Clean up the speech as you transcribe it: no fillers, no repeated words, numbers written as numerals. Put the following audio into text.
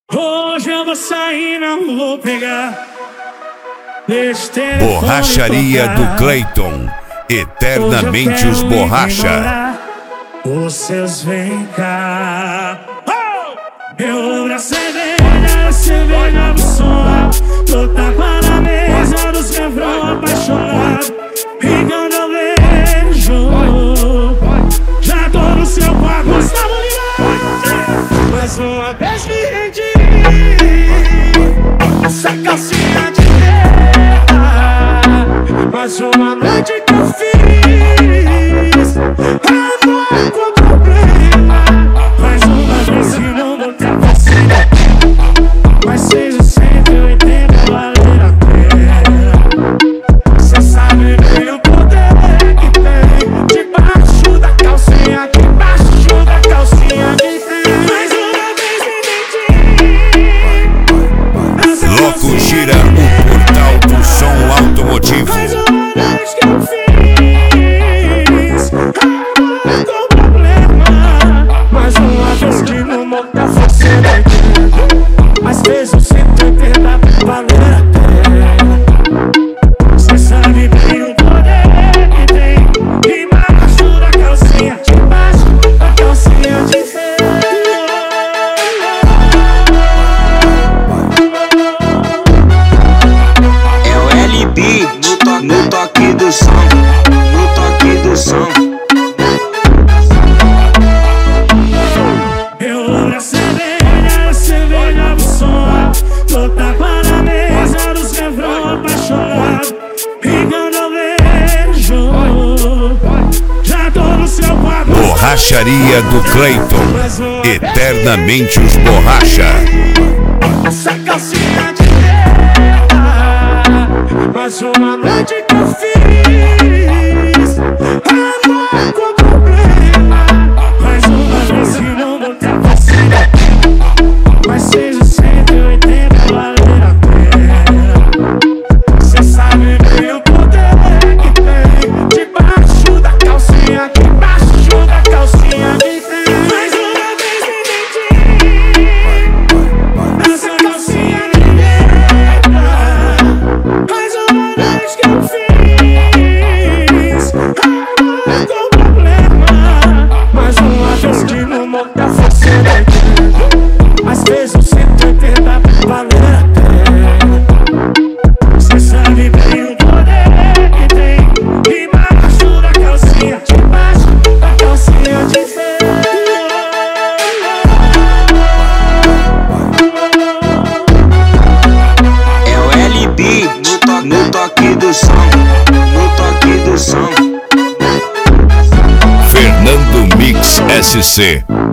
Hoje eu vou sair, não vou pegar. Borracharia do Cleiton, eternamente os borracha. Vocês vêm cá. Eu abro a cerveja no som. Tô tapa na mesa dos refrão apaixonado. E quando eu vejo, já tô no seu quarto, Gustavo Lima. Mais uma vez me rendi. Essa calcinha de guerra. Mais uma noite que eu fiz. Amor com problema. Mais uma vez que não vou ter vacina. Mas seja 180 valer a pena. Cê sabe bem o poder que tem debaixo da calcinha, debaixo da calcinha de frio. Mais uma vez me menti. Loco gira o portal do som automotivo. Mais uma vez que eu fiz amor com problema. Mais uma vez que no motel você vai ter. Mas fez o 180 valer a pena. Cê sabe bem o poder que tem debaixo da calcinha, debaixo da calcinha de ferro. É o LB no toque do som, no toque do som. Eu abro a cerveja no som. Tô tapa na mesa dos refrão apaixonado. E quando eu vejo, já tô no seu quarto. Borracharia do Cleiton, eternamente os borracha. Essa calcinha de guerra. Mais uma noite que eu fiz amor com problema. Mais uma vez que não vou ter vacina. Mas seja 180 valer a pena. Cê sabe bem o poder que tem debaixo da calcinha, debaixo da calcinha de frio. Mais uma vez me menti. Essa calcinha de guerra. Mais uma vez que eu fiz amor com problema. Mais uma vez que no motel você vai ter. Mas fez o 180 valer a pena. Cê sabe bem o poder que tem debaixo da calcinha, debaixo da calcinha de ferro. É o LB no toque do som, no toque do som. Fernando Mix SC.